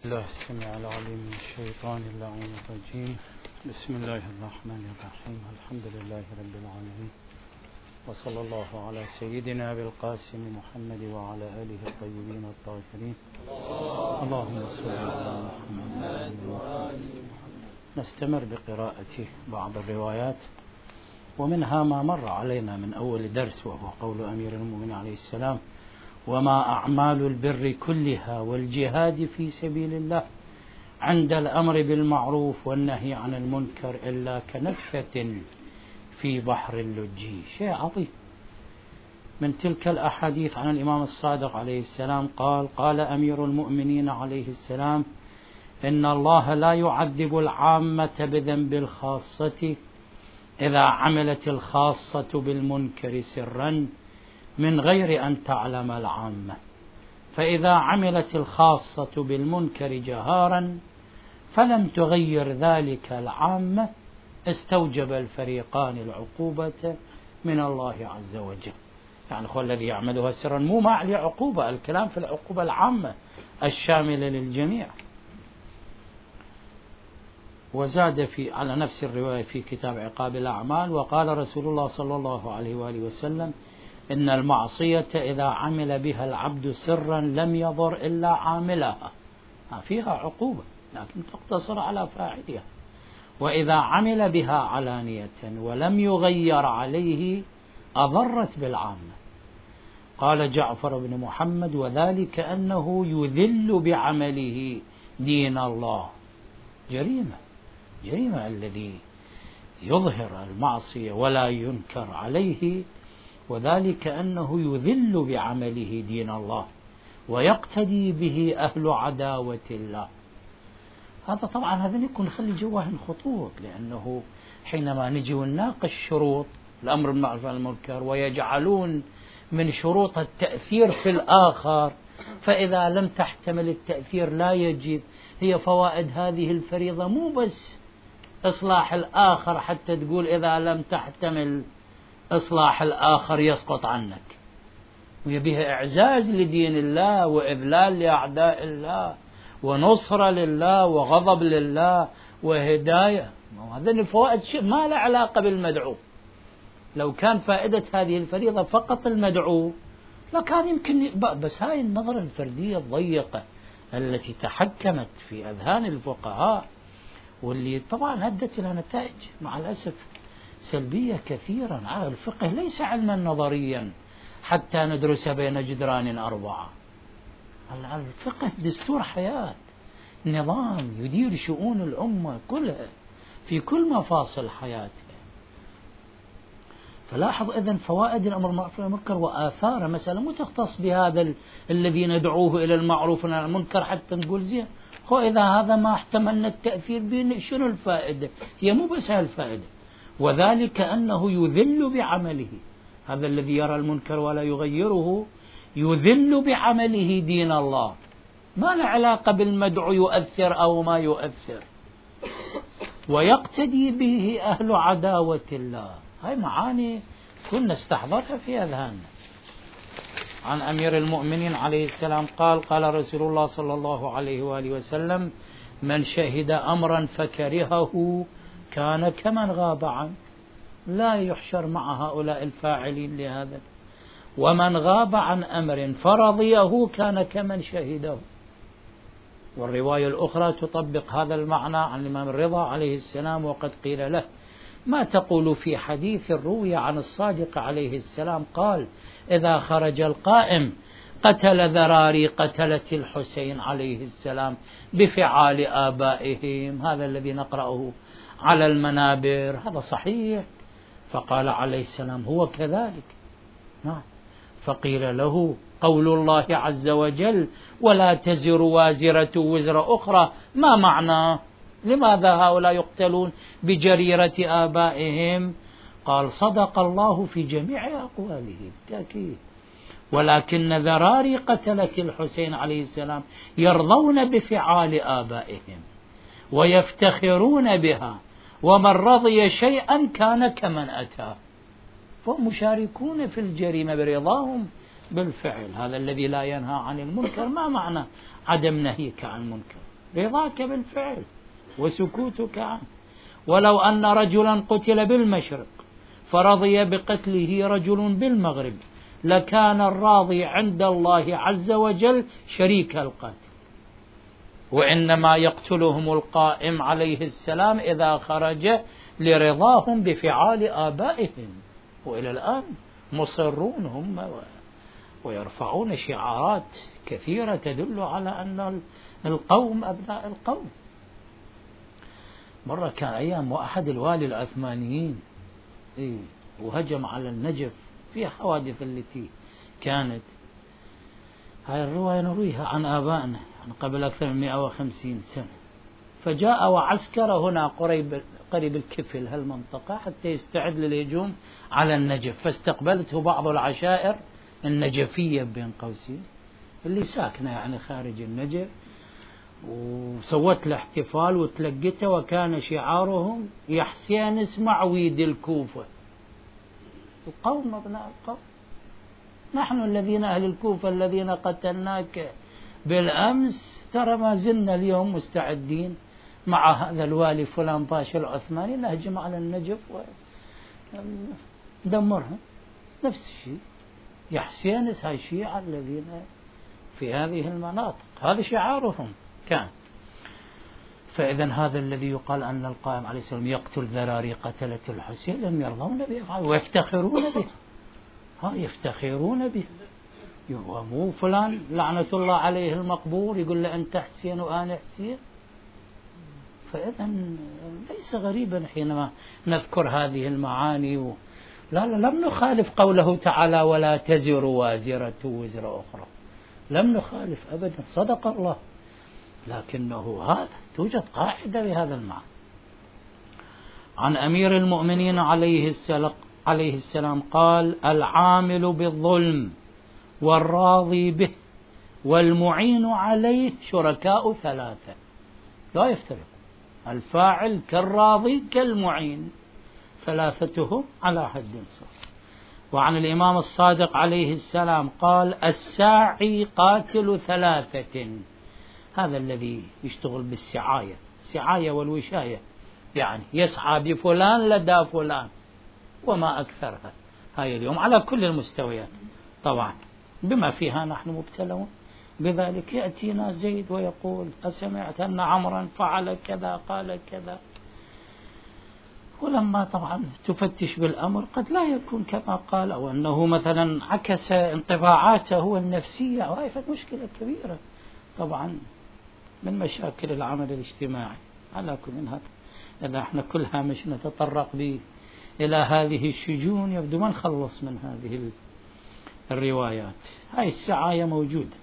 الله السميع العليم من الشيطان اللعين الرجيم. بسم الله الرحمن الرحيم. الحمد لله رب العالمين، وصلى الله على سيدنا أبي القاسم محمد وعلى آله الطيبين الطاهرين. اللهم صل على محمد. نستمر بقراءة بعض الروايات، ومنها ما مر علينا من أول درس، وهو قول أمير المؤمنين عليه السلام: وما أعمال البر كلها والجهاد في سبيل الله عند الأمر بالمعروف والنهي عن المنكر إلا كنفة في بحر اللجي. شيء عظيم. من تلك الأحاديث عن الإمام الصادق عليه السلام قال أمير المؤمنين عليه السلام: إن الله لا يعذب العامة بذنب الخاصة إذا عملت الخاصة بالمنكر سرا من غير أن تعلم العامة، فإذا عملت الخاصة بالمنكر جهارا فلم تغير ذلك العامة استوجب الفريقان العقوبة من الله عز وجل. يعني هو الذي يعملها سرا مو مع عقوبة، الكلام في العقوبة العامة الشاملة للجميع. وزاد على نفس الرواية في كتاب عقاب الأعمال: وقال رسول الله صلى الله عليه وآله وسلم: إن المعصية إذا عمل بها العبد سرا لم يضر إلا عاملها، فيها عقوبة لكن تقتصر على فاعلها، وإذا عمل بها علانية ولم يغير عليه أضرت بالعامة. قال جعفر بن محمد: وذلك أنه يذل بعمله دين الله. جريمة الذي يظهر المعصية ولا ينكر عليه، وذلك أنه يذل بعمله دين الله ويقتدي به أهل عداوة الله. هذا طبعا هذا يكون خلي جواهن خطوط، لأنه حينما نجي ونناقش شروط الأمر بالمعروف والنهي عن المنكر ويجعلون من شروط التأثير في الآخر، فإذا لم تحتمل التأثير لا يجب. هي فوائد هذه الفريضة مو بس إصلاح الآخر، حتى تقول إذا لم تحتمل إصلاح الآخر يسقط عنك، ويبيها إعزاز لدين الله وإذلال لأعداء الله ونصرة لله وغضب لله وهداية. هذين الفوائد شيء ما له علاقة بالمدعو. لو كان فائدة هذه الفريضة فقط المدعو لكان يمكن بس هاي النظرة الفردية الضيقة التي تحكمت في أذهان الفقهاء، واللي طبعا أدت إلى نتائج مع الأسف سلبية كثيرا. الفقه ليس علما نظريا حتى ندرس بين جدران أربعة. الفقه دستور حياة، نظام يدير شؤون الأمة كلها في كل مفاصل حياتها. فلاحظ إذن فوائد الأمر بالمعروف والنهي عن المنكر وآثاره. مثلا مو تختص بهذا الذي ندعوه إلى المعروف والنهي عن المنكر حتى نقول زين هو إذا هذا ما احتملنا التأثير به شنو الفائدة؟ هي مو بس هالفائدة. وذلك أنه يذل بعمله، هذا الذي يرى المنكر ولا يغيره يذل بعمله دين الله، ما له علاقة بالمدعو يؤثر أو ما يؤثر، ويقتدي به أهل عداوة الله. هاي معاني كنا استحضرها في أذهاننا. عن أمير المؤمنين عليه السلام قال رسول الله صلى الله عليه وآله وسلم: من شهد أمرا فكرهه كان كمن غاب عنه، لا يحشر مع هؤلاء الفاعلين لهذا. ومن غاب عن أمر فرضيه كان كمن شهده. والرواية الأخرى تطبق هذا المعنى عن الإمام الرضا عليه السلام، وقد قيل له: ما تقول في حديث روي عن الصادق عليه السلام قال: إذا خرج القائم قتل ذراري قتلة الحسين عليه السلام بفعال آبائهم. هذا الذي نقرأه على المنابر هذا صحيح. فقال عليه السلام: هو كذلك. نعم. فقيل له: قول الله عز وجل: ولا تزر وازرة وزر أخرى، ما معناه؟ لماذا هؤلاء يقتلون بجريرة آبائهم؟ قال: صدق الله في جميع أقواله بالتأكيد، ولكن ذراري قتلة الحسين عليه السلام يرضون بفعال آبائهم ويفتخرون بها، ومن رضي شيئا كان كمن أتى، فهم مشاركون في الجريمة برضاهم بالفعل. هذا الذي لا ينهى عن المنكر ما معنى عدم نهيك عن المنكر؟ رضاك بالفعل وسكوتك عنه. ولو أن رجلا قتل بالمشرق فرضي بقتله رجل بالمغرب لكان الراضي عند الله عز وجل شريك القاتل، وإنما يقتلهم القائم عليه السلام إذا خرج لرضاهم بفعال آبائهم، وإلى الآن مصرون هم ويرفعون شعارات كثيرة تدل على أن القوم أبناء القوم. مرة كان أيام وأحد الوالي العثمانيين وهجم على النجف في حوادث التي كانت، هاي الرواية نرويها عن آبائنا قبل أكثر من 150 سنة. فجاء وعسكر هنا قريب الكفل هالمنطقة حتى يستعد للهجوم على النجف، فاستقبلته بعض العشائر النجفية بين قوسين اللي ساكنة يعني خارج النجف، وسوت له احتفال وتلقته، وكان شعارهم يا حسين اسمع ويد الكوفة. القوم أبناء القوم، نحن الذين أهل الكوفة الذين قتلناك بالأمس ترى ما زلنا اليوم مستعدين مع هذا الوالي فلان باشا العثماني نهجم على النجف وندمرها. نفس الشيء يا حسين هاي الشيعة الذين في هذه المناطق هذا شعارهم كان. فإذا هذا الذي يقال أن القائم عليه السلام يقتل ذراري قتلة الحسين لم يرضون بأفعاله ويفتخرون به. يفتخرون به، مو فلان لعنة الله عليه المقبور يقول له أنت حسين وأنا حسين. فإذا ليس غريبا حينما نذكر هذه المعاني لا لم نخالف قوله تعالى ولا تزر وازرة وزر أخرى، لم نخالف أبدا، صدق الله، لكنه هذا توجد قاعدة بهذا المعنى. عن أمير المؤمنين عليه السلام قال العامل بالظلم والراضي به والمعين عليه شركاء ثلاثة لا يفترق، الفاعل كالراضي كالمعين ثلاثتهم على حد سواء. وعن الإمام الصادق عليه السلام قال الساعي قاتل ثلاثة، هذا الذي يشتغل بالسعاية، السعاية والوشاية، يعني يسعى بفلان لدى فلان وما أكثرها هاي اليوم على كل المستويات طبعا، بما فيها نحن مبتلون بذلك. يأتينا زيد ويقول أسمعت أن عمرا فعل كذا قال كذا، ولما طبعا تفتش بالأمر قد لا يكون كما قال، أو أنه مثلا عكس انطباعاته النفسية، وهي مشكلة كبيرة طبعا من مشاكل العمل الاجتماعي. على كل من هذا إذا احنا كلها مش نتطرق إلى هذه الشجون يبدو ما نخلص من هذه الروايات. هاي السعاية موجودة،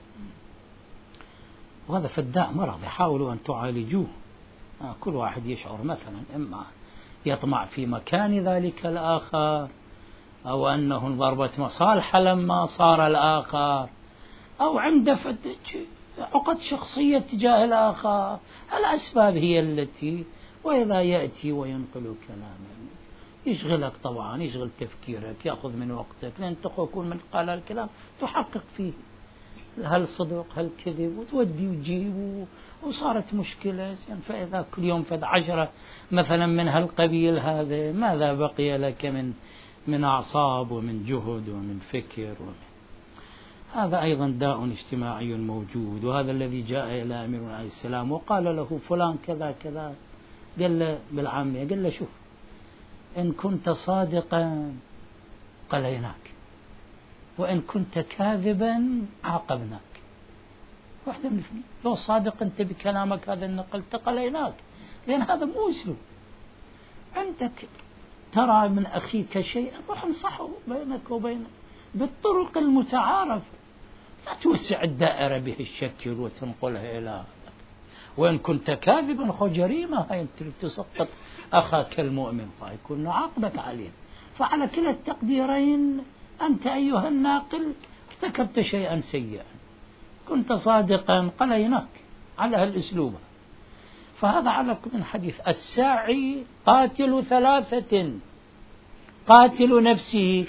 وهذا فداء مرض يحاولوا أن تعالجوه. كل واحد يشعر مثلا إما يطمع في مكان ذلك الآخر، أو أنه ضربة مصالح لما صار الآخر، أو عنده عقد شخصية تجاه الآخر. الأسباب هي التي، وإذا يأتي وينقل كلاما يشغلك طبعا، يشغل تفكيرك، يأخذ من وقتك، لأن تكون من قال الكلام تحقق فيه هل صدق هل كذب، وتودي وتجيب، وصارت مشكلة. فإذا كل يوم فد 10 مثلا من هالقبيل هذا، ماذا بقي لك من أعصاب ومن جهد ومن فكر هذا أيضا داء اجتماعي موجود. وهذا الذي جاء إلى أمير عليه السلام وقال له فلان كذا كذا، قال له بالعامية، قال له شوف إن كنت صادقا قليناك، وإن كنت كاذبا عاقبناك. واحدة من الاثنين، لو صادق أنت بكلامك هذا نقلت قليناك، لأن هذا مو أسلوب. عندك ترى من أخيك شيئا روح انصحه بينك وبينه بالطرق المتعارف، لا توسع الدائرة به الشكل وتنقلها إلى هذا. وإن كنت كاذبا خو جريمة، هاي أنت تسقط أخاك المؤمن فيكون عاقبك عليه. فعلى كلا التقديرين أنت أيها الناقل ارتكبت شيئا سيئا، كنت صادقا قليناك على هالأسلوب. فهذا على كل حديث الساعي قاتل ثلاثة، قاتل نفسه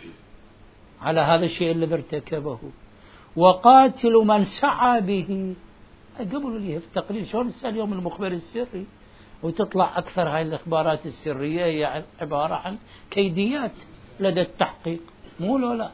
على هذا الشيء الذي ارتكبه، وقاتل من سعى به قبل لي في التقرير شلون السؤال اليوم المخبر السري، وتطلع أكثر هاي الإخبارات السرية هي عبارة عن كيديات لدى التحقيق، مو لا.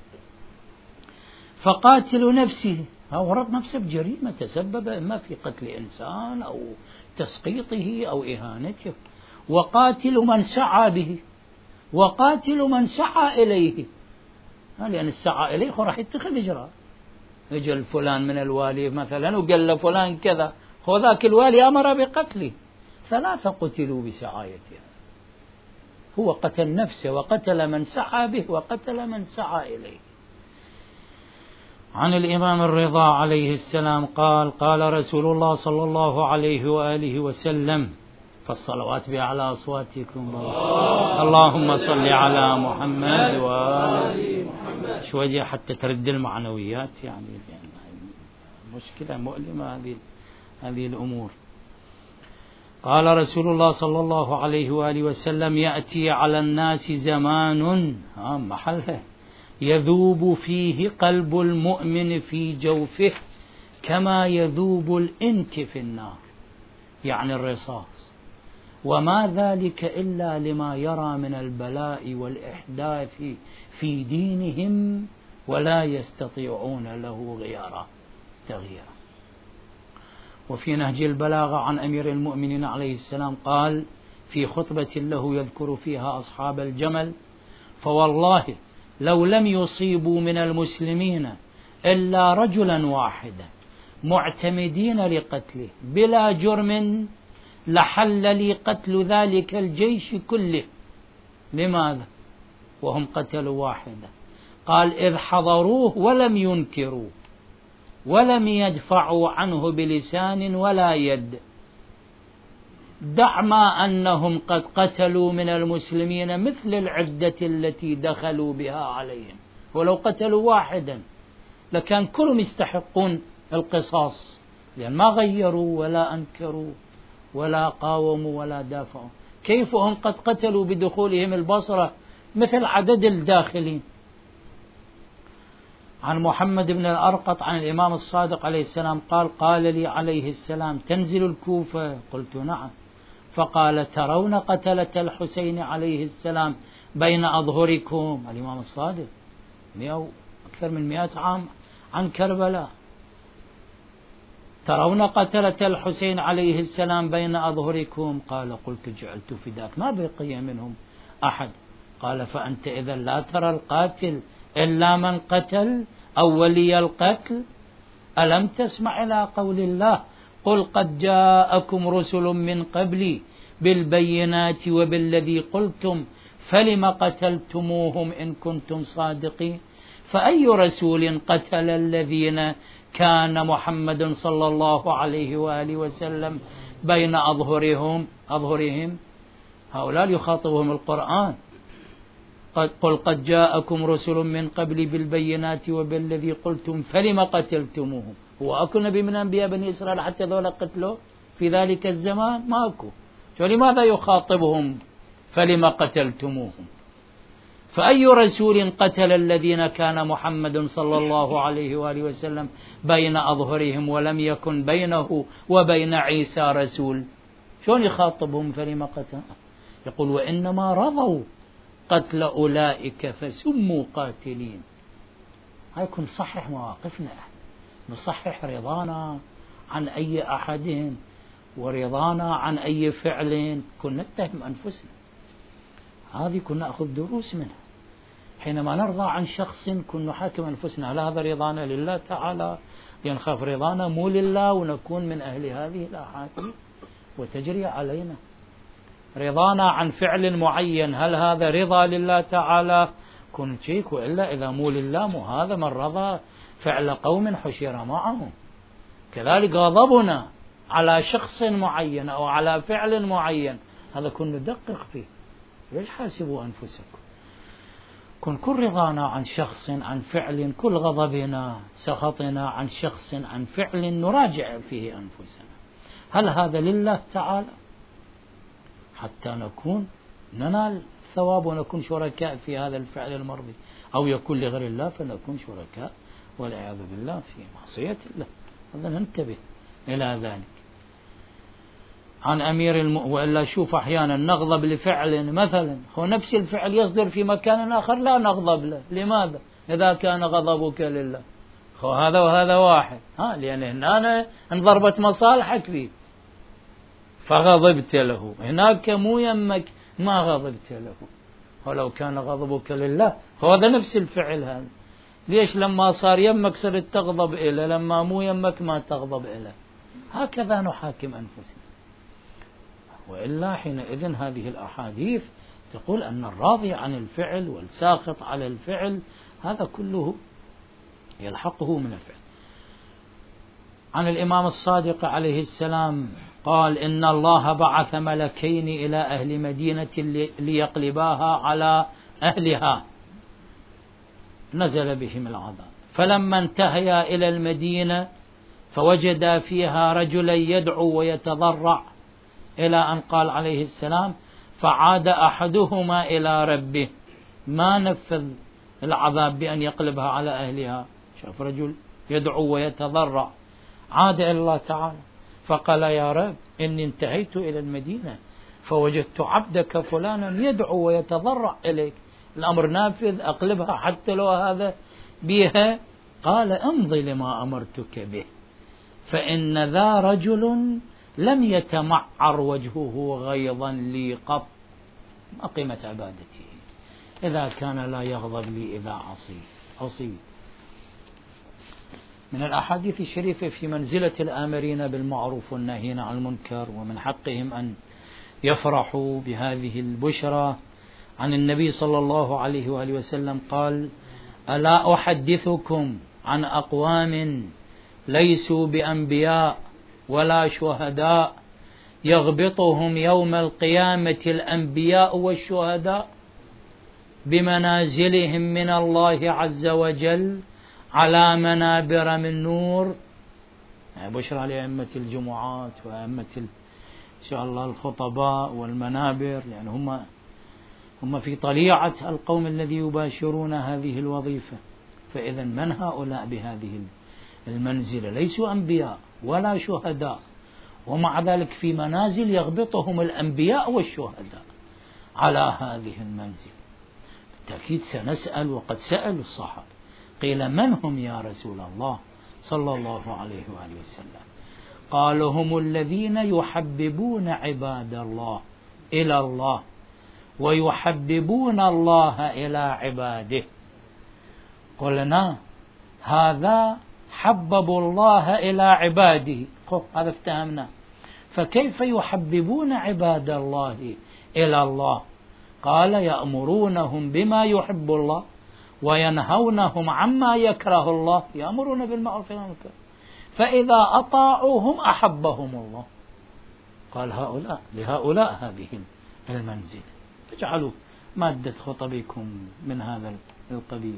فقاتل نفسه، ورط نفسه بجريمة تسبب إما في قتل إنسان أو تسقيطه أو إهانته. وقاتل من سعى به، وقاتل من سعى إليه، لأن السعى إليه راح يتخذ إجراء. يجي فلان من الوالي مثلا وقال له فلان كذا، وذاك الوالي أمر بقتله، 3 قتلوا بسعايته. هو قتل نفسه وقتل من سعى به وقتل من سعى إليه. عن الإمام الرضا عليه السلام قال: قال رسول الله صلى الله عليه وآله وسلم، فالصلوات بأعلى أصواتكم، اللهم صل على محمد وآل محمد، شوية حتى ترد المعنويات، يعني مشكلة مؤلمة هذه الأمور. قال رسول الله صلى الله عليه وآله وسلم: يأتي على الناس زمان محله يذوب فيه قلب المؤمن في جوفه كما يذوب الإنك في النار، يعني الرصاص، وما ذلك إلا لما يرى من البلاء والإحداث في دينهم ولا يستطيعون له تغييرا. وفي نهج البلاغة عن أمير المؤمنين عليه السلام قال في خطبة له يذكر فيها أصحاب الجمل: فوالله لو لم يصيبوا من المسلمين إلا رجلا واحدا معتمدين لقتله بلا جرم لحل لي قتل ذلك الجيش كله. لماذا؟ وهم قتلوا واحدا. قال: إذ حضروه ولم ينكروا ولم يدفعوا عنه بلسان ولا يد، دع ما أنهم قد قتلوا من المسلمين مثل العدة التي دخلوا بها عليهم، ولو قتلوا واحدا لكان كلهم يستحقون القصاص، لأن ما غيروا ولا أنكروا ولا قاوموا ولا دافعوا. كيف هم قد قتلوا بدخولهم البصرة مثل عدد الداخلين. عن محمد بن الأرقط عن الإمام الصادق عليه السلام قال: قال لي عليه السلام: تنزل الكوفة؟ قلت: نعم. فقال: ترون قتلة الحسين عليه السلام بين أظهركم؟ الإمام الصادق أكثر من 100 عام عن كربلاء. ترون قتلة الحسين عليه السلام بين أظهركم؟ قال: قلت: جعلت فداك، ما بقي منهم أحد. قال: فأنت إذا لا ترى القاتل إلا من قتل أو ولي القتل؟ ألم تسمع إلى قول الله: قل قد جاءكم رسل من قبلي بالبينات وبالذي قلتم فلم قتلتموهم إن كنتم صادقين؟ فأي رسول قتل الذين كان محمد صلى الله عليه وآله وسلم بين أظهرهم؟ هؤلاء يخاطبهم القرآن: قل قد جاءكم رسل من قبل بالبينات وبالذي قلتم فلم قتلتموهم. هو أكو نبي من أنبياء بني إسرائيل حتى ذولا قتلوا في ذلك الزمان؟ ما أكو. فلماذا يخاطبهم فلم قتلتموهم؟ فأي رسول قتل الذين كان محمد صلى الله عليه وآله وسلم بين أظهرهم ولم يكن بينه وبين عيسى رسول؟ شلون يخاطبهم فلم قتل؟ يقول: وإنما رضوا قتل أولئك فسموا قاتلين. هيكون نصحح مواقفنا، نصحح رضانا عن أي أحد ورضانا عن أي فعل كنا نتهم أنفسنا. هذه كنا نأخذ دروس منها. حينما نرضى عن شخص كنا نحاكم أنفسنا: هل هذا رضانا لله تعالى؟ ينخاف رضانا مو لله ونكون من أهل هذه الأحاديث وتجري علينا. رضانا عن فعل معين، هل هذا رضا لله تعالى؟ كن شيك، وإلا إذا مو لله مو هذا من رضى فعل قوم حشر معهم. كذلك غضبنا على شخص معين أو على فعل معين، هذا كن ندقق فيه. ليش حاسبوا أنفسكم؟ كن رضانا عن شخص عن فعل، كل غضبنا سخطنا عن شخص عن فعل نراجع فيه أنفسنا، هل هذا لله تعالى حتى ننال ثواب ونكون شركاء في هذا الفعل المرضي، أو يكون لغير الله فنكون شركاء والعياذ بالله في معصية الله. هذا ننتبه إلى ذلك. عن أمير وإلا شوف أحيانا نغضب لفعل مثلا، هو نفس الفعل يصدر في مكان آخر لا نغضب له. لماذا؟ إذا كان غضبك لله، هو هذا وهذا واحد، لأن هنا انضربت مصالحك فيه فغضبت له، هناك مو يمك ما غضبت له. ولو كان غضبك لله هذا نفس الفعل هذا، ليش لما صار يمك صرت تغضب إليه، لما مو يمك ما تغضب إليه؟ هكذا نحاكم أنفسنا. وإلا حينئذ هذه الأحاديث تقول أن الراضي عن الفعل والساخط على الفعل هذا كله يلحقه من الفعل. عن الإمام الصادق عليه السلام قال: إن الله بعث ملكين إلى أهل مدينة ليقلباها على أهلها، نزل بهم العذاب، فلما انتهيا إلى المدينة فوجدا فيها رجلا يدعو ويتضرع، إلى أن قال عليه السلام: فعاد أحدهما إلى ربه، ما نفذ العذاب بأن يقلبها على أهلها، شاف رجل يدعو ويتضرع، عاد إلى الله تعالى فقال: يا رب إني انتهيت إلى المدينة فوجدت عبدك فلانا يدعو ويتضرع إليك، الأمر نافذ، أقلبها حتى لو هذا بها. قال: امضي لما أمرتك به، فإن ذا رجل لم يتمعر وجهه غيظا لي قط، ما قيمة عبادته إذا كان لا يغضب لي إذا عصيت. من الأحاديث الشريفة في منزلة الآمرين بالمعروف والناهين عن المنكر، ومن حقهم أن يفرحوا بهذه البشرى، عن النبي صلى الله عليه وآله وسلم قال: ألا أحدثكم عن أقوام ليسوا بأنبياء ولا شهداء يغبطهم يوم القيامة الأنبياء والشهداء بمنازلهم من الله عز وجل على منابر من نور. بشرى لأئمة الجمعات وأئمة إن شاء الله الخطباء والمنابر، لأن هم في طليعة القوم الذي يباشرون هذه الوظيفة. فإذا من هؤلاء بهذه المنزلة؟ ليسوا أنبياء ولا شهداء، ومع ذلك في منازل يغبطهم الأنبياء والشهداء على هذه المنزل. بالتأكيد سنسأل، وقد سألوا الصحابة قيل: من هم يا رسول الله صلى الله عليه وآله وسلم؟ قالوا: هم الذين يحببون عباد الله إلى الله ويحببون الله إلى عباده. قلنا: هذا حببوا الله إلى عباده، هذا افتهمنا، فكيف يحببون عباد الله إلى الله؟ قال: يأمرونهم بما يحب الله وينهونهم عما يكره الله، يأمرون بالمعروف وينهون عن المنكر، فإذا أطاعوهم أحبهم الله. قال: لهؤلاء هذه المنزل، اجعلوا مادة خطبكم من هذا القبيل.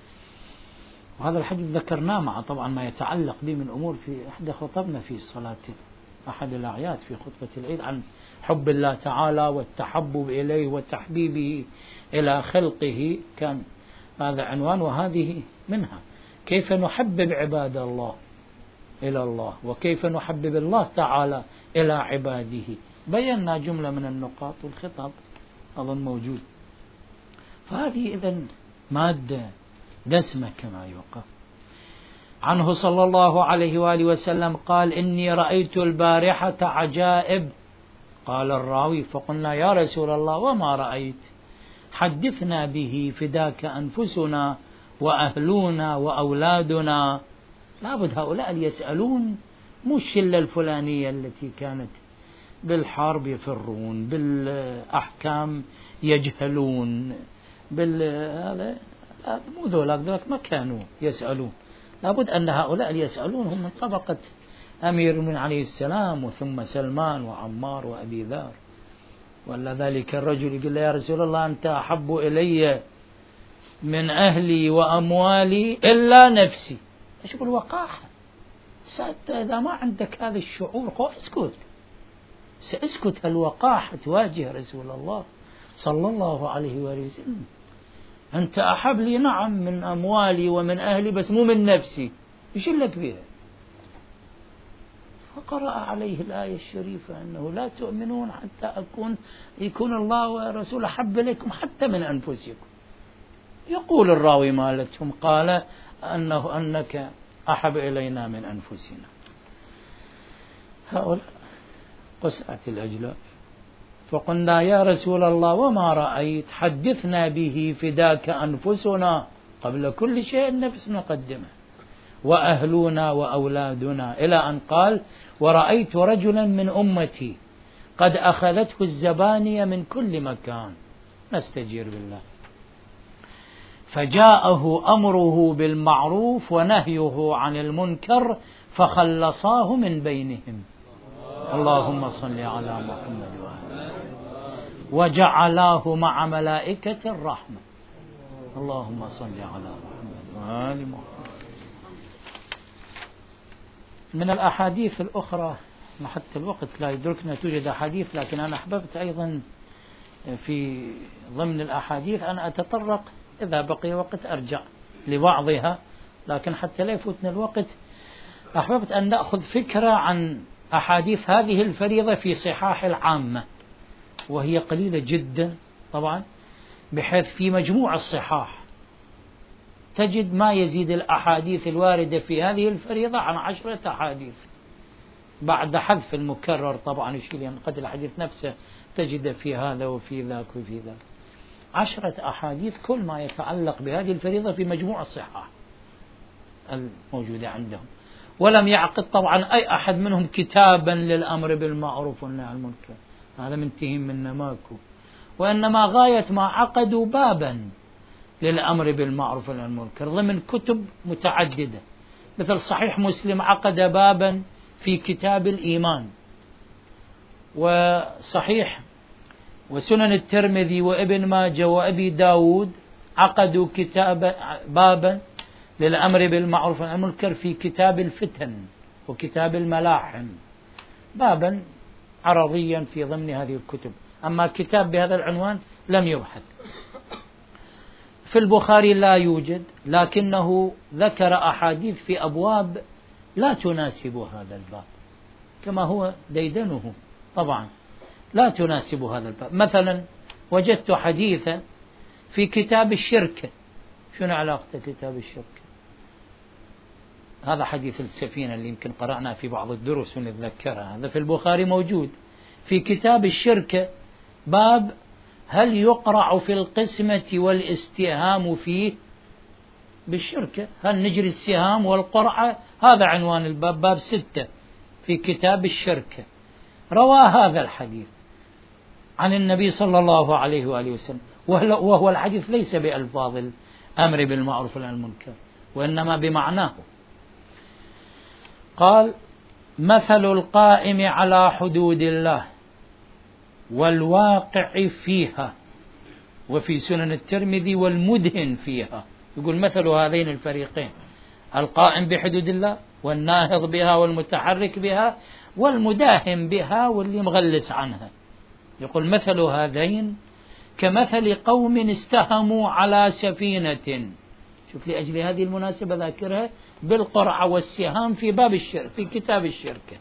وهذا الحديث ذكرناه مع طبعا ما يتعلق به من أمور في إحدى خطبنا في صلاة أحد الأعياد في خطبة العيد، عن حب الله تعالى والتحبب إليه وتحبيبه إلى خلقه، كان هذا عنوان، وهذه منها كيف نحبب عباد الله إلى الله وكيف نحبب الله تعالى إلى عباده. بينا جملة من النقاط، والخطاب أظن موجود. فهذه إذن مادة دسمة كما يقال. عنه صلى الله عليه وآله وسلم قال: إني رأيت البارحة عجائب. قال الراوي: فقلنا: يا رسول الله وما رأيت؟ حدثنا به فداك أنفسنا وأهلنا وأولادنا. لابد هؤلاء يسألون، مش الشلة الفلانية التي كانت بالحرب يفرون، بالأحكام يجهلون، هذا مو ذولاك ما كانوا يسألون. لابد أن هؤلاء يسألون هم من طبقة أمير المؤمنين عليه السلام، وثم سلمان وعمار وأبي ذر. ولا ذلك الرجل يقول: يا رسول الله أنت أحب إلي من أهلي وأموالي إلا نفسي. أشوف الوقاحة. إذا ما عندك هذا الشعور سأسكت. الوقاحة تواجه رسول الله صلى الله عليه وسلم. أنت أحب لي نعم من أموالي ومن أهلي، بس مو من نفسي. إيش لك فيها؟ فقرأ عليه الآية الشريفة أنه لا تؤمنون حتى يكون الله ورسوله أحب إليكم حتى من أنفسكم. يقول الراوي مالتهم قال أنك أحب إلينا من أنفسنا. هؤلاء قسعة الأجلاف. فقلنا يا رسول الله وما رأيت؟ حدثنا به فداك أنفسنا، قبل كل شيء النفس نقدمه، وأهلنا وأولادنا، إلى أن قال ورأيت رجلا من أمتي قد أخذته الزبانية من كل مكان، نستجير بالله، فجاءه أمره بالمعروف ونهيه عن المنكر فخلصاه من بينهم. اللهم صل على محمد وآله، وجعلاه مع ملائكة الرحمة. اللهم صل على محمد وآل محمد. من الأحاديث الأخرى، حتى الوقت لا يدركنا توجد أحاديث، لكن أنا أحببت أيضا في ضمن الأحاديث أن أتطرق إذا بقي وقت أرجع لبعضها، لكن حتى لا يفوتنا الوقت أحببت أن نأخذ فكرة عن أحاديث هذه الفريضة في صحاح العامة، وهي قليلة جدا طبعا، بحيث في مجموع الصحاح تجد ما يزيد الأحاديث الواردة في هذه الفريضة عن 10 أحاديث، بعد حذف المكرر طبعا يشيل ينقد الحديث نفسه، تجد في هذا وفي ذاك وفي ذاك 10 أحاديث كل ما يتعلق بهذه الفريضة في مجموع الصحاح الموجودة عندهم. ولم يعقد طبعا أي أحد منهم كتابا للأمر بالمعروف والنهي عن المنكر، هذا منتهي من ماكو، وإنما غاية ما عقدوا بابا للأمر بالمعروف والنهي عن المنكر ضمن كتب متعددة، مثل صحيح مسلم عقد بابا في كتاب الإيمان، وصحيح وسنن الترمذي وابن ماجه وأبي داود عقدوا بابا للأمر بالمعروف والنهي عن المنكر في كتاب الفتن وكتاب الملاحم، بابا عرضيا في ضمن هذه الكتب، أما كتاب بهذا العنوان لم يبحث. في البخاري لا يوجد، لكنه ذكر أحاديث في أبواب لا تناسب هذا الباب، كما هو ديدنه طبعا لا تناسب هذا الباب. مثلا وجدت حديثا في كتاب الشركة. شنو علاقة كتاب الشركة؟ هذا حديث السفينة اللي يمكن قرأنا في بعض الدروس ونتذكرها، هذا في البخاري موجود في كتاب الشركة، باب هل يقرع في القسمة والاستهام فيه بالشركة، هل نجري السهام والقرعة، هذا عنوان الباب، باب 6 في كتاب الشركة. روى هذا الحديث عن النبي صلى الله عليه وآله وسلم، وهو الحديث ليس بألفاظ الأمر بالمعروف والنهي عن المنكر، وإنما بمعناه. قال مثل القائم على حدود الله والواقع فيها، وفي سنن الترمذي والمدهن فيها، يقول مثل هذين الفريقين، القائم بحدود الله والناهض بها والمتحرك بها والمداهم بها واللي مغلس عنها، يقول مثل هذين كمثل قوم استهموا على سفينة. شوف لأجل هذه المناسبة ذاكرها بالقرعة والسهام في باب الشرك في كتاب الشركة.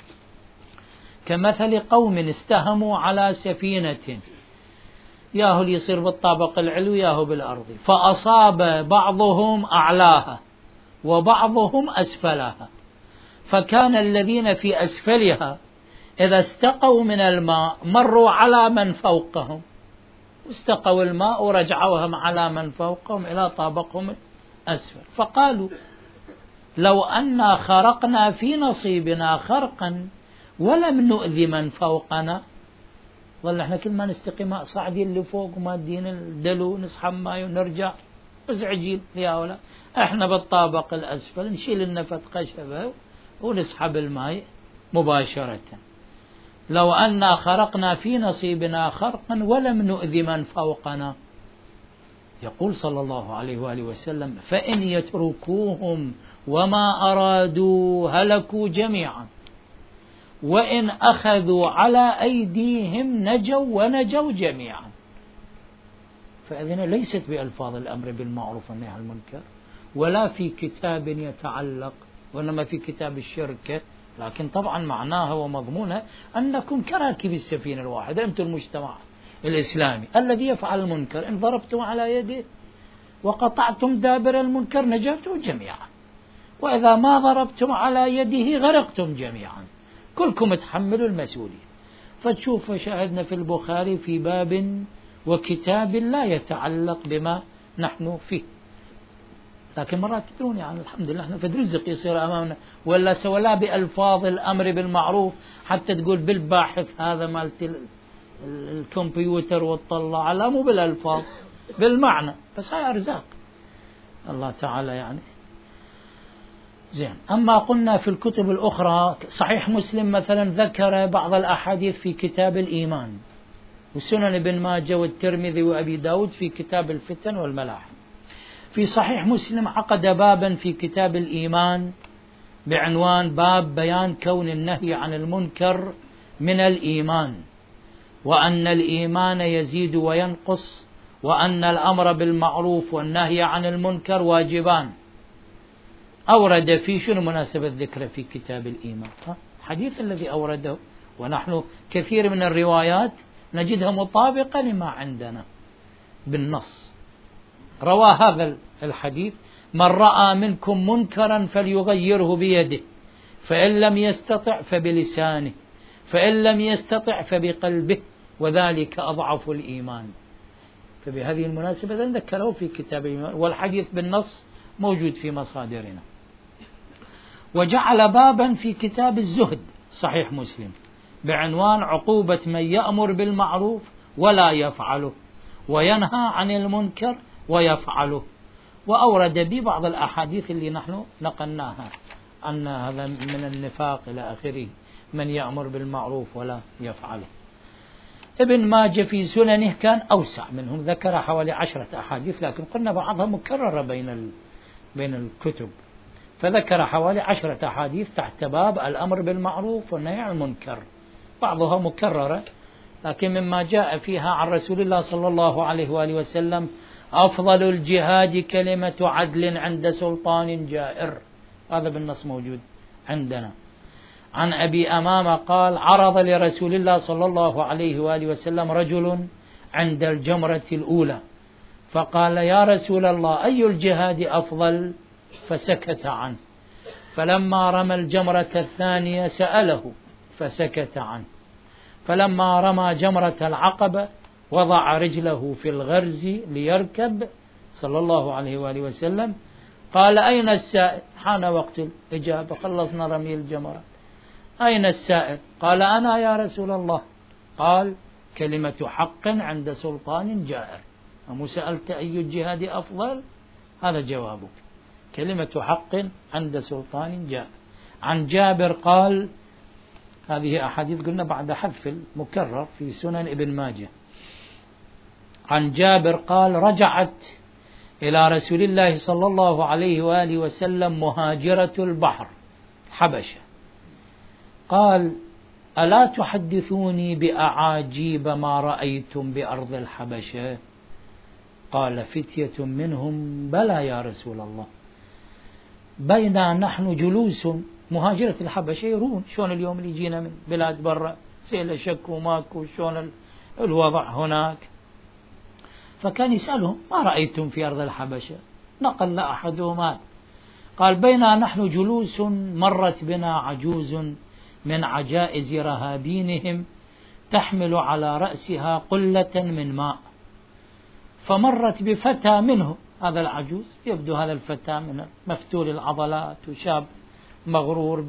كمثل قوم استهموا على سفينة، ياهو اللي يصير بالطابق العلوي ياهو بالأرض، فأصاب بعضهم أعلاها وبعضهم أسفلها، فكان الذين في أسفلها إذا استقوا من الماء مروا على من فوقهم، استقوا الماء ورجعوهم على من فوقهم إلى طابقهم الأسفل، فقالوا لو أننا خرقنا في نصيبنا خرقا ولم نؤذي من فوقنا، ظل احنا كل ما نستقي ماء صاعدين اللي فوق وما دين الدلو نسحب ماء ونرجع مزعجين يا ولا، احنا بالطابق الأسفل نشيل النفط خشبة ونسحب الماء مباشرة. لو أننا خرقنا في نصيبنا خرقا ولم نؤذي من فوقنا، يقول صلى الله عليه وآله وسلم فإن يتركوهم وما أرادوا هلكوا جميعا، وإن أخذوا على أيديهم نجوا ونجوا جميعا. فإذن ليست بألفاظ الأمر بالمعروف والنهي عن المنكر ولا في كتاب يتعلق، وإنما في كتاب الشركة لكن طبعا معناها ومضمونها أنكم كراكب السفينة الواحدة، أنتم المجتمع الإسلامي الذي يفعل المنكر إن ضربتم على يده وقطعتم دابر المنكر نجوتم جميعا، وإذا ما ضربتم على يده غرقتم جميعا، كلكم تحملوا المسؤولية. فتشوف شاهدنا في البخاري في باب وكتاب لا يتعلق بما نحن فيه، لكن مرات تدرون يعني الحمد لله احنا في رزق يصير أمامنا، ولا سولا بألفاظ الأمر بالمعروف حتى تقول بالباحث هذا مالت الكمبيوتر وتطلع، لا مو بالألفاظ بالمعنى، بس هاي أرزاق الله تعالى يعني. زين. أما قلنا في الكتب الأخرى صحيح مسلم مثلا ذكر بعض الأحاديث في كتاب الإيمان، وسنن ابن ماجه والترمذي وأبي داود في كتاب الفتن والملاحم. في صحيح مسلم عقد بابا في كتاب الإيمان بعنوان باب بيان كون النهي عن المنكر من الإيمان، وأن الإيمان يزيد وينقص، وأن الأمر بالمعروف والنهي عن المنكر واجبان. أورد في شنو مناسبة ذكره في كتاب الإيمان؟ حديث الذي أورده، ونحن كثير من الروايات نجدها مطابقة لما عندنا بالنص. روى هذا الحديث: من رأى منكم منكرا فليغيره بيده، فإن لم يستطع فبلسانه، فإن لم يستطع فبقلبه، وذلك أضعف الإيمان. فبهذه المناسبة ذكره في كتاب الإيمان، والحديث بالنص موجود في مصادرنا. وجعل بابا في كتاب الزهد صحيح مسلم بعنوان عقوبة من يأمر بالمعروف ولا يفعله، وينهى عن المنكر ويفعله، وأورد به بعض الأحاديث اللي نحن نقلناها أن هذا من النفاق إلى آخره، من يأمر بالمعروف ولا يفعله. ابن ماجه في سننه كان أوسع منهم، ذكر حوالي 10 أحاديث، لكن قلنا بعضها مكررة بين الكتب، فذكر حوالي 10 أحاديث تحت باب الأمر بالمعروف والنهي عن المنكر، بعضها مكررة، لكن مما جاء فيها عن رسول الله صلى الله عليه وآله وسلم: أفضل الجهاد كلمة عدل عند سلطان جائر. هذا بالنص موجود عندنا. عن أبي أمامة قال: عرض لرسول الله صلى الله عليه وآله وسلم رجل عند الجمرة الأولى فقال: يا رسول الله أي الجهاد أفضل؟ فسكت عنه. فلما رمى الجمرة الثانية سأله فسكت عنه. فلما رمى جمرة العقبة وضع رجله في الغرز ليركب صلى الله عليه وآله وسلم، قال: أين السائل؟ حان وقت الإجابة، خلصنا رمي الجمرة، أين السائل؟ قال: أنا يا رسول الله. قال: كلمة حق عند سلطان جائر. أم سألت أي الجهاد أفضل؟ هذا جوابك، كلمة حق عند سلطان جائر. عن جابر قال: هذه أحاديث قلنا بعد حذف المكرر في سنن ابن ماجه. عن جابر قال: رجعت إلى رسول الله صلى الله عليه وآله وسلم مهاجرة البحر حبشة، قال: ألا تحدثوني بأعاجيب ما رأيتم بأرض الحبشة؟ قال فتية منهم: بلى يا رسول الله. بينا نحن جلوس، مهاجرة الحبشة يرون شلون اليوم اللي يجينا من بلاد برا سيلة شك وماكو شلون الوضع هناك، فكان يسألهم: ما رأيتم في أرض الحبشة؟ نقل أحدهما قال: بينا نحن جلوس مرت بنا عجوز من عجائز رهابينهم تحمل على رأسها قلة من ماء، فمرت بفتى منه، هذا العجوز يبدو هذا الفتى من مفتول العضلات وشاب مغرور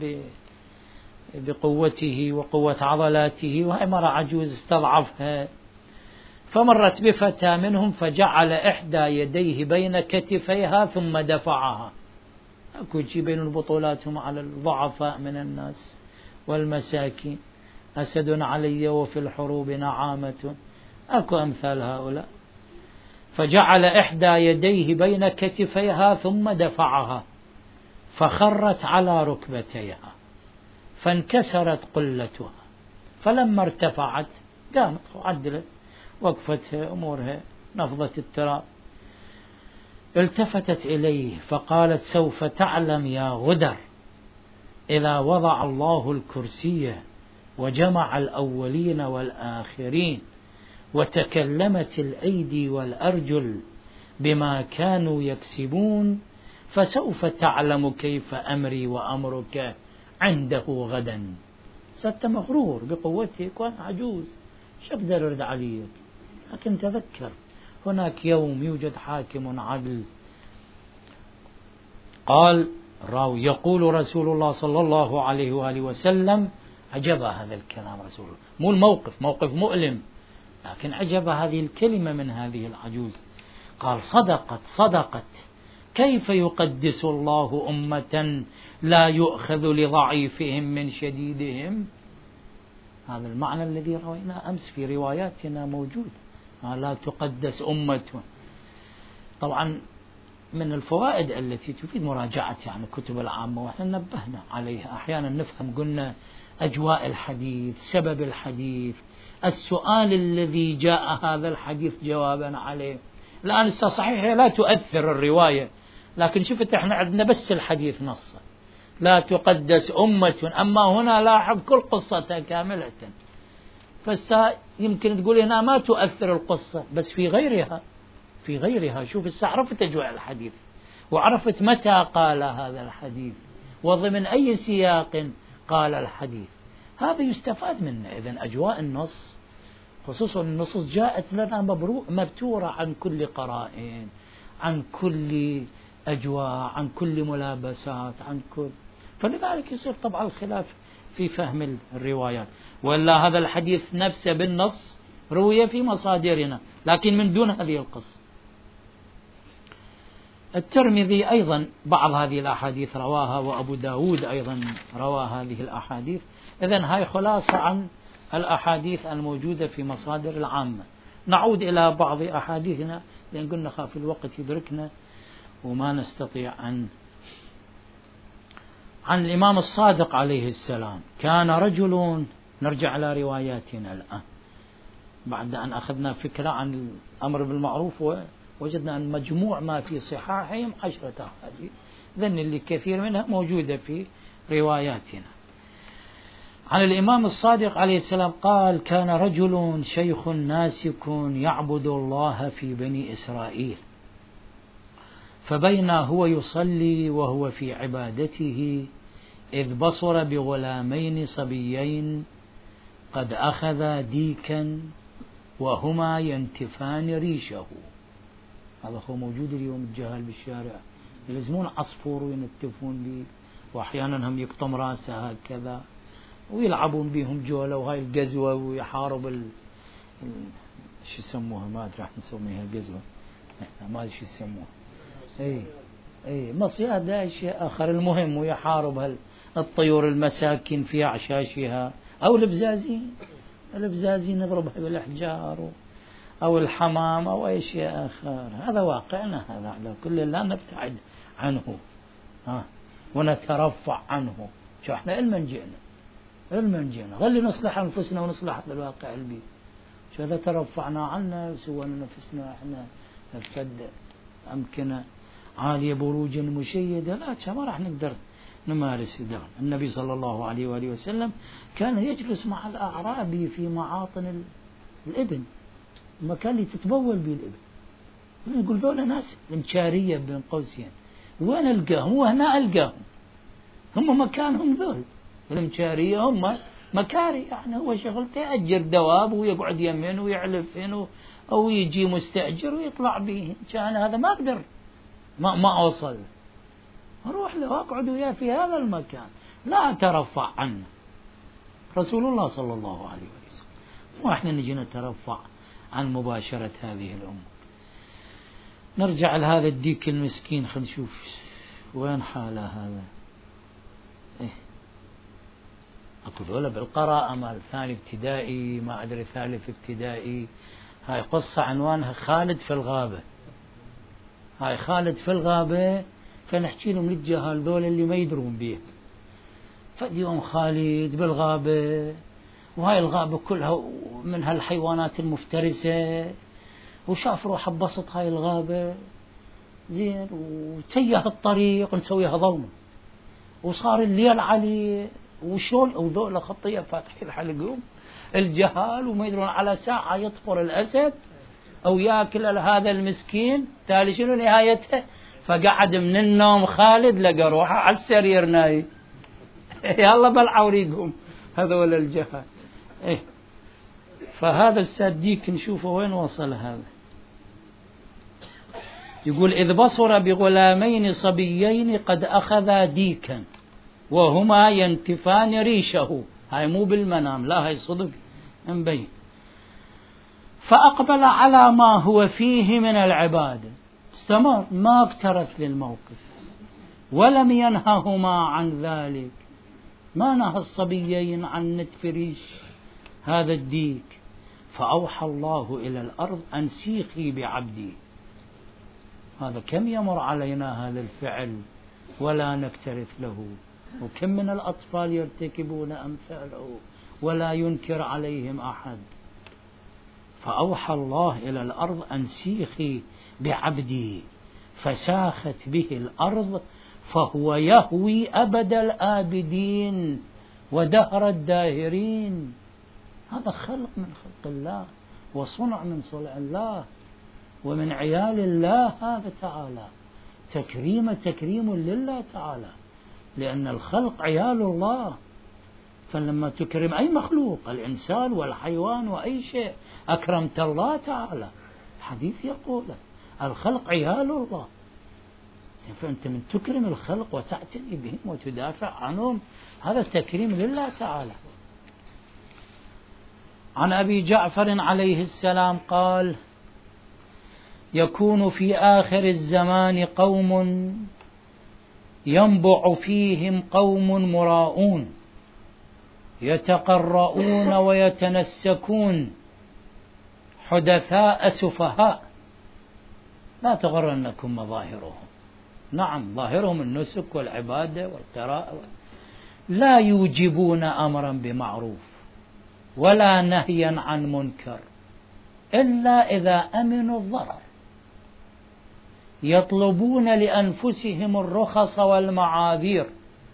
بقوته وقوة عضلاته، وهي مرة عجوز استضعفها، فمرت بفتى منهم فجعل إحدى يديه بين كتفيها ثم دفعها. أكو شيء بين البطولاتهم على الضعفاء من الناس والمساكين، أسد علي وفي الحروب نعامة، أكو أمثال هؤلاء. فجعل إحدى يديه بين كتفيها ثم دفعها فخرت على ركبتيها فانكسرت قلتها، فلما ارتفعت قامت وعدلت وقفتها أمورها، نفضت التراب، التفتت إليه فقالت: سوف تعلم يا غدر إذا وضع الله الكرسي وجمع الأولين والآخرين وتكلمت الأيدي والأرجل بما كانوا يكسبون فسوف تعلم كيف أمري وأمرك عنده غدا. صرت مغرور بقوتك وأنا عجوز، شو أقدر أرد عليك؟ لكن تذكر هناك يوم يوجد حاكم عدل. قال الراوي: يقول رسول الله صلى الله عليه وآله وسلم، عجب هذا الكلام رسول الله، مو الموقف موقف مؤلم، لكن عجب هذه الكلمة من هذه العجوز. قال: صدقت كيف يقدس الله أمة لا يؤخذ لضعيفهم من شديدهم. هذا المعنى الذي رويناه أمس في رواياتنا موجود، لا تقدس أمة. طبعا من الفوائد التي تفيد مراجعة يعني كتب العامة، وإحنا نبهنا عليها أحيانا نفهم، قلنا أجواء الحديث، سبب الحديث، السؤال الذي جاء هذا الحديث جوابا عليه. الآن صحيح لا تؤثر الرواية، لكن شفت احنا عندنا بس الحديث نصا لا تقدس أمة، أما هنا لاحظ كل قصتها كاملة. يمكن تقول هنا ما تؤثر القصة، بس في غيرها شوف عرفت أجواء الحديث، وعرفت متى قال هذا الحديث وضمن أي سياق قال الحديث. هذا يستفاد منه. إذن أجواء النص، خصوصا النصوص جاءت لنا مبتورة عن كل قرائن، عن كل أجواء، عن كل ملابسات، عن كل، فلذلك يصير طبعا الخلاف في فهم الروايات. ولا هذا الحديث نفسه بالنص روي في مصادرنا لكن من دون هذه القصة. الترمذي أيضا بعض هذه الأحاديث رواها، وأبو داود أيضا روى هذه الأحاديث. إذن هاي خلاصة عن الأحاديث الموجودة في مصادر العامة. نعود إلى بعض أحاديثنا لأن قلنا خاف الوقت يدركنا وما نستطيع عن الإمام الصادق عليه السلام: كان رجل، نرجع على رواياتنا الآن بعد أن أخذنا فكرة عن الأمر بالمعروف ووجدنا أن مجموع ما في صحاحهم 10 أحاديث، ذن اللي كثير منها موجودة في رواياتنا. عن الإمام الصادق عليه السلام قال: كان رجل شيخ ناسك يعبد الله في بني إسرائيل، فبينا هو يصلي وهو في عبادته إذ بصر بغلامين صبيين قد أخذا ديكا وهما ينتفان ريشه. هذا هو موجود اليوم، الجهال بالشارع يلزمون عصفور وينتفون به، وأحيانا هم يقطم راسه هكذا ويلعبون بهم جولة، وهاي القزوة ويحارب شو يسموها، ما أدري راح نسميها القزوة، ما أدري شو يسموها، مصياد ده شيء آخر. المهم ويحارب الطيور المساكن في أعشاشها، أو البزازين نضربها بالأحجار، أو الحمام، أو أي شيء آخر. هذا واقعنا، هذا على كل لا نبتعد عنه ونترفع عنه. شو احنا علما جئنا غلي نصلح أنفسنا ونصلح هذا الواقع البيئي. شو إذا ترفعنا عنه سوينا نفسنا احنا نرتد أمكنة عالية بروج مشيدة، لا ما راح نقدر نمارس ده. النبي صلى الله عليه وآله وسلم كان يجلس مع الأعرابي في معاطن الإبل، المكان اللي تتبول به الإبل. يقول ذولا ناس منشارية بين قوسين، وين ألقاهم؟ وهنا ألقاهم، هم مكانهم ذول المنشارية، هم مكاري، يعني هو شغلته يأجر دواب ويقعد يمين ويعلف هنا، أو يجي مستأجر ويطلع به. كان هذا ما أقدر ما أوصل، أروح له وأقعد وياه في هذا المكان، لا أترفع عنه. رسول الله صلى الله عليه وسلم، وإحنا نجي نترفع عن مباشرة هذه الأمور. نرجع لهذا الديك المسكين، خلينا نشوف وين حاله هذا. أكو ذولا بالقراءة مال ثاني ابتدائي، ما أدري ثالث ابتدائي. هاي قصة عنوانها خالد في الغابة. هاي خالد في الغابة، فنحكي لهم للجهال ذول اللي ما يدرون بيه. فاليوم خالد بالغابة، وهاي الغابة كلها من هالحيوانات المفترسة، وشاف روحه ببسط هاي الغابة زين، وتيه الطريق نسويها ظلمة. وصار الليل عليه، وشون وذولا خطية فاتحين حلقهم الجهال وما يدرون على ساعة يطفر الأسد أو يأكل هذا المسكين. تالي شنو نهايته؟ فقعد من النوم خالد لقى روحه على السرير نايم. يلا بلعوا ريقهم هذول الجهال. فهذا الساديك نشوفه وين وصل هذا. يقول إذ بصر بغلامين صبيين قد أخذا ديكا وهما ينتفان ريشه. هاي مو بالمنام، لا هاي صدق مبين. فأقبل على ما هو فيه من العبادة، استمر ما اكترث للموقف ولم ينههما عن ذلك. ما نهى الصبيين عن نتف ريش هذا الديك. فأوحى الله إلى الأرض أن سيخي بعبدي. هذا كم يمر علينا هذا الفعل ولا نكترث له، وكم من الأطفال يرتكبون أمثاله ولا ينكر عليهم أحد. فأوحى الله إلى الأرض أن سيخي بعبدي فساخت به الأرض فهو يهوي أبد الآبدين ودهر الداهرين. هذا خلق من خلق الله وصنع من صنع الله ومن عيال الله. هذا تعالى تكريم لله تعالى، لأن الخلق عيال الله. فلما تكرم أي مخلوق، الإنسان والحيوان وأي شيء، أكرمت الله تعالى. الحديث يقول الخلق عيال الله. فأنت من تكرم الخلق وتعتني بهم وتدافع عنهم، هذا تكريم لله تعالى. عن أبي جعفر عليه السلام قال: يكون في آخر الزمان قوم ينبع فيهم قوم مراؤون يتقرؤون ويتنسكون حدثاء سفهاء لا تغرنكم مظاهرهم. نعم ظاهرهم النسك والعبادة والقراءة، لا يوجبون أمرا بمعروف ولا نهيا عن منكر إلا إذا أمنوا الضرر، يطلبون لأنفسهم الرخص والمعاذير،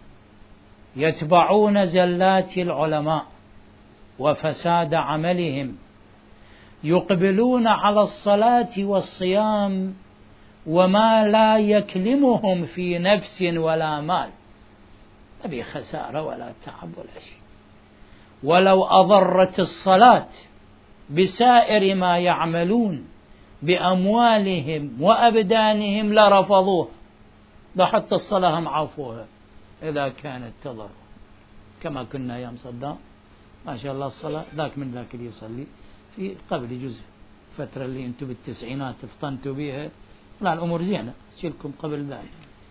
يتبعون زلات العلماء وفساد عملهم، يقبلون على الصلاة والصيام وما لا يكلمهم في نفس ولا مال، تبي خسارة ولا تعب ولا شيء. ولو أضرت الصلاة بسائر ما يعملون بأموالهم وأبدانهم لرفضوه، حتى الصلاة هم عافوها إذا كانت تضر. كما كنا أيام صدام ما شاء الله الصلاة ذاك من ذاك اللي يصلي في قبل جزء فترة اللي أنتم بالتسعينات افطنتوا بها، لا الأمور زينة شلكم قبل ذلك.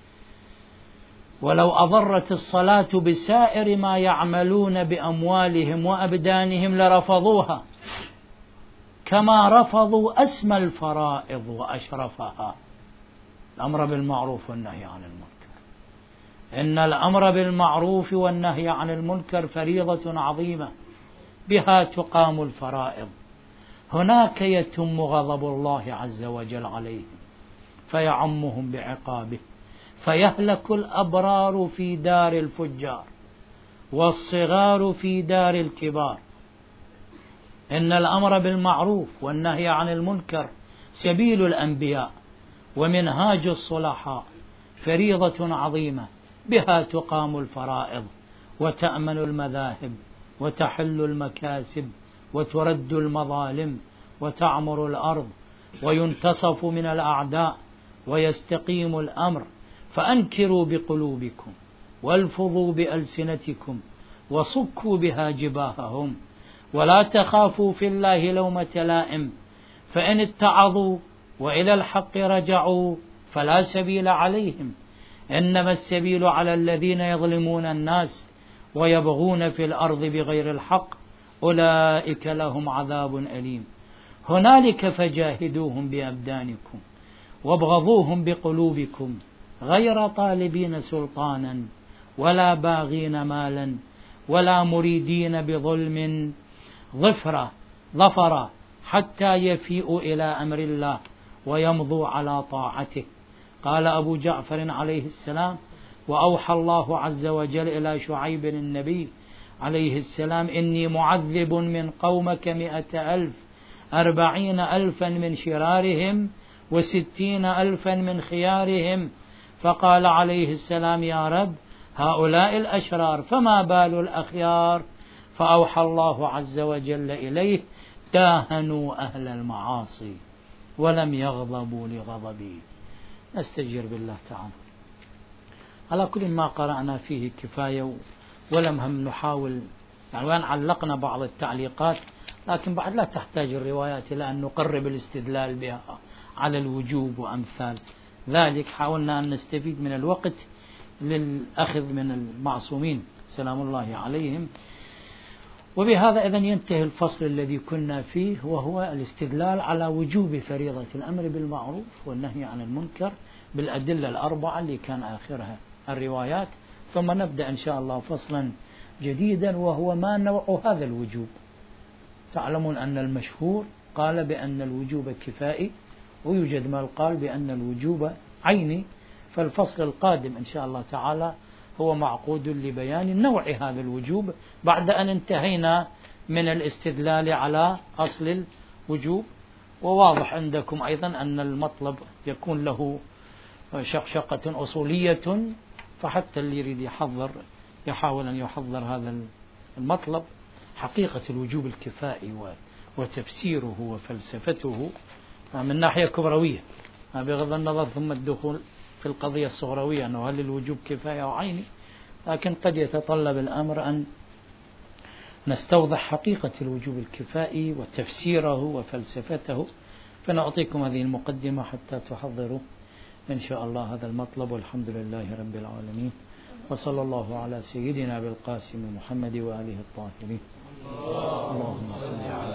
ولو أضرت الصلاة بسائر ما يعملون بأموالهم وأبدانهم لرفضوها، كما رفضوا أسمى الفرائض وأشرفها، الأمر بالمعروف والنهي عن المنكر. إن الأمر بالمعروف والنهي عن المنكر فريضة عظيمة بها تقام الفرائض. هناك يتم غضب الله عز وجل عليهم فيعمهم بعقابه، فيهلك الأبرار في دار الفجار والصغار في دار الكبار. إن الأمر بالمعروف والنهي عن المنكر سبيل الأنبياء ومنهاج الصلحاء، فريضة عظيمة بها تقام الفرائض وتأمن المذاهب وتحل المكاسب وترد المظالم وتعمر الأرض وينتصف من الأعداء ويستقيم الأمر. فأنكروا بقلوبكم والفظوا بألسنتكم وصكوا بها جباههم، ولا تخافوا في الله لومة لائم، فإن اتعظوا وإلى الحق رجعوا فلا سبيل عليهم، إنما السبيل على الذين يظلمون الناس ويبغون في الأرض بغير الحق، أولئك لهم عذاب أليم. هنالك فجاهدوهم بأبدانكم وابغضوهم بقلوبكم غير طالبين سلطانا ولا باغين مالا ولا مريدين بظلم ظفرا حتى يفيئوا إلى أمر الله ويمضوا على طاعته. قال أبو جعفر عليه السلام: وأوحى الله عز وجل إلى شعيب النبي عليه السلام: إني معذب من قومك 100,000، 40,000 من شرارهم 60,000 من خيارهم. فقال عليه السلام: يا رب، هؤلاء الأشرار فما بال الأخيار؟ فأوحى الله عز وجل إليه: داهنوا أهل المعاصي ولم يغضبوا لغضبي. نستجير بالله تعالى. على كل ما قرأنا فيه كفاية، ولم هم نحاول يعني وين علقنا بعض التعليقات، لكن بعد لا تحتاج الروايات إلى أن نقرب الاستدلال بها على الوجوب وأمثال ذلك. حاولنا أن نستفيد من الوقت للأخذ من المعصومين سلام الله عليهم. وبهذا إذن ينتهي الفصل الذي كنا فيه، وهو الاستدلال على وجوب فريضة الأمر بالمعروف والنهي عن المنكر بالأدلة الأربعة اللي كان آخرها الروايات. ثم نبدأ إن شاء الله فصلا جديدا، وهو ما نوع هذا الوجوب. تعلمون أن المشهور قال بأن الوجوب كفائي، ويوجد من قال بأن الوجوب عيني. فالفصل القادم إن شاء الله تعالى هو معقود لبيان نوع هذا الوجوب، بعد أن انتهينا من الاستدلال على أصل الوجوب. وواضح عندكم أيضا أن المطلب يكون له شقشقة أصولية، فحتى اللي يريد يحاول أن يحضر هذا المطلب، حقيقة الوجوب الكفائي وتفسيره وفلسفته من ناحية كبروية بغض النظر، ثم الدخول في القضية الصغروية أنه هل الوجوب كفاية أو عيني. لكن قد يتطلب الأمر أن نستوضح حقيقة الوجوب الكفائي وتفسيره وفلسفته. فنعطيكم هذه المقدمة حتى تحضروا إن شاء الله هذا المطلب. والحمد لله رب العالمين، وصلى الله على سيدنا بالقاسم محمد وآله الطاهرين. اللهم صل على